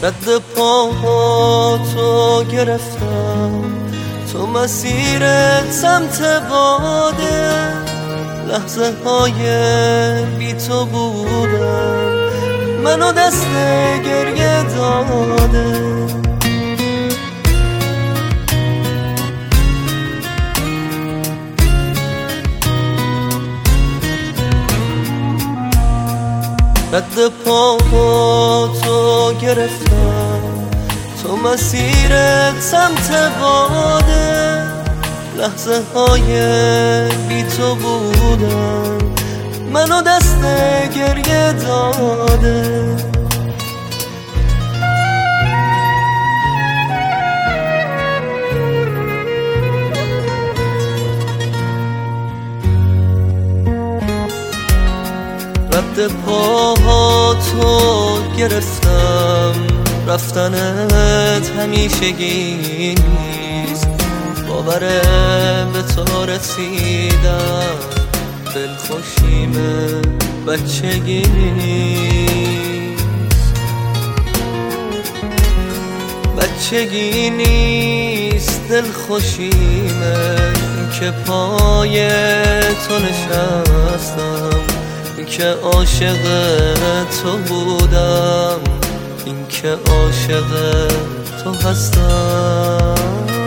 رد پا تو گرفتم، تو مسیرت سمت باده، لحظه های بی تو بودم، منو دست گریه داده. رد پا تو گرفتم، تو مسیرت سمت باده، لحظه های بی تو بودم، منو دست گریه داده. رد پا تو گرفتم، رفتنت همیشگی نیست، باور به تو رسیدم، دلخوشیم بچگی نیست، بچگی نیست، دلخوشیمه که پای تو نشستم، این که عاشق تو بودم، این که عاشق تو هستم.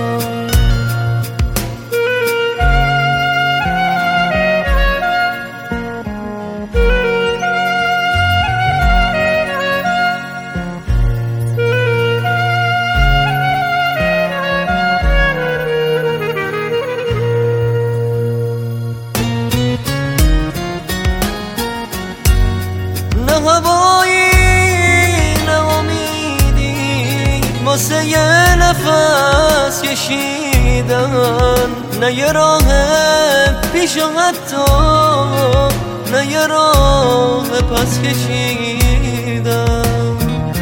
نه هوایی نه امیدی واسه یه نفس کشیدن، نه یه راه پیش و حتی نه یه راه پس کشیدن.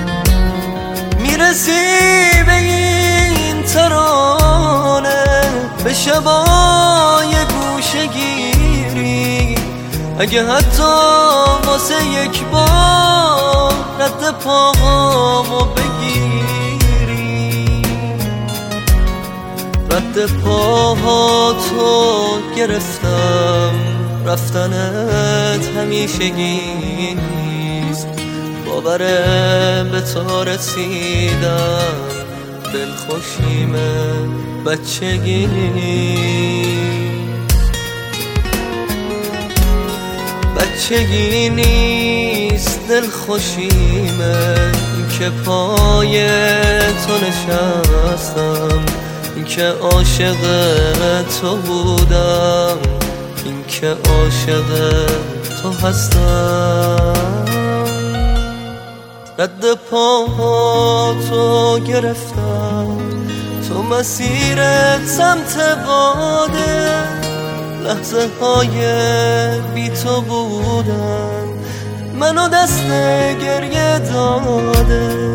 میرسی به این ترانه، به شبای گوشه گیری، اگه حتی واسه یک بار رد پاهامو بگیری. رد پاها تو گرفتم، رفتنت همیشگی نیست، باور به تو رسیدم، دلخوشیم بچگی نیست، بچگی نیست، دلخوشیمه که پای تو نشستم، این که عاشق تو بودم، این که عاشق تو هستم. رد پا تو گرفتم، تو مسیرت سمت باده، لحظه های بی تو بودم، منو دست گریه داده.